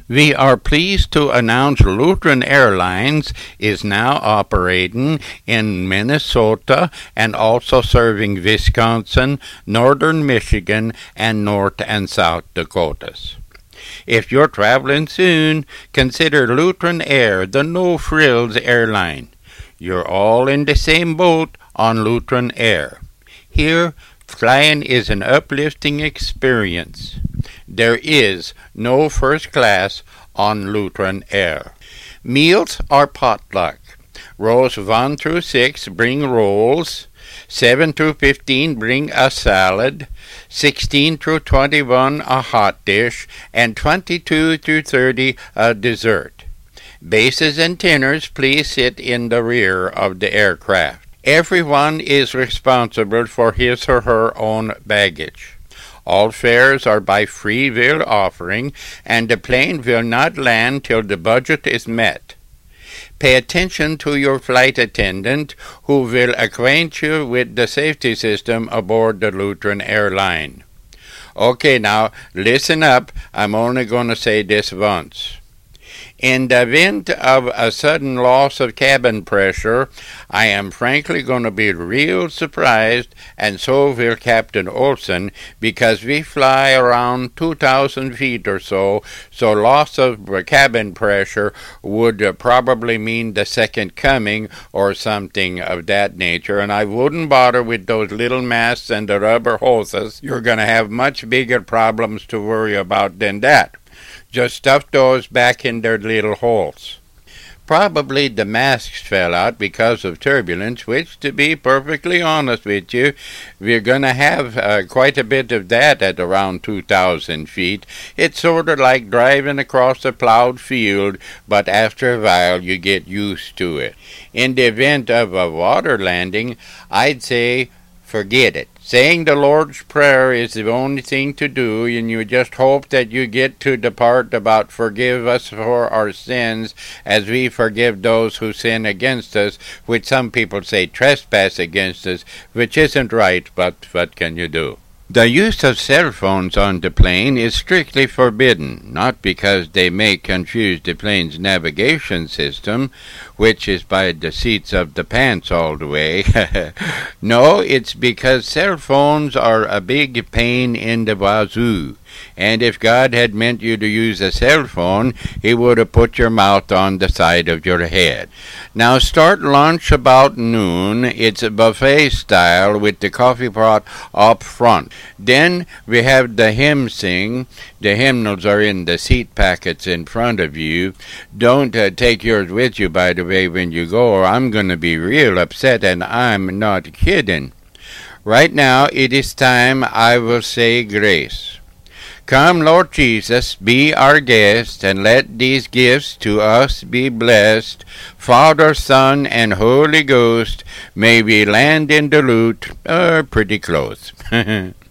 We are pleased to announce Lutheran Airlines is now operating in Minnesota and also serving Wisconsin, northern Michigan, and North and South Dakotas. If you're traveling soon, consider Lutheran Air the no-frills airline. You're all in the same boat on Lutheran Air. Here, flying is an uplifting experience. There is no first class on Lutheran Air. Meals are potluck. Rows 1 through 6 bring rolls. 7 through 15 bring a salad. 16 through 21 a hot dish. And 22 through 30 a dessert. Bases and tinners please sit in the rear of the aircraft. Everyone is responsible for his or her own baggage. All fares are by free will offering, and the plane will not land till the budget is met. Pay attention to your flight attendant, who will acquaint you with the safety system aboard the Lutheran airline. Okay, now, listen up. I'm only going to say this once. In the event of a sudden loss of cabin pressure, I am frankly going to be real surprised, and so will Captain Olson, because we fly around 2,000 feet or so loss of cabin pressure would probably mean the second coming or something of that nature, and I wouldn't bother with those little masks and the rubber hoses. You're going to have much bigger problems to worry about than that. Just stuff those back in their little holes. Probably the masks fell out because of turbulence, which, to be perfectly honest with you, we're going to have quite a bit of that at around 2,000 feet. It's sort of like driving across a plowed field, but after a while you get used to it. In the event of a water landing, I'd say forget it. Saying the Lord's Prayer is the only thing to do, and you just hope that you get to the part about forgive us for our sins as we forgive those who sin against us, which some people say trespass against us, which isn't right, but what can you do? The use of cell phones on the plane is strictly forbidden, not because they may confuse the plane's navigation system, which is by the seats of the pants all the way. No, it's because cell phones are a big pain in the wazoo. And if God had meant you to use a cell phone, He would have put your mouth on the side of your head. Now start lunch about noon. It's a buffet style with the coffee pot up front. Then we have the hymn sing. The hymnals are in the seat packets in front of you. Don't take yours with you, by the way, when you go, or I'm going to be real upset, and I'm not kidding. Right now it is time I will say grace. Come, Lord Jesus, be our guest, and let these gifts to us be blessed. Father, Son, and Holy Ghost, may we land in Duluth, pretty close.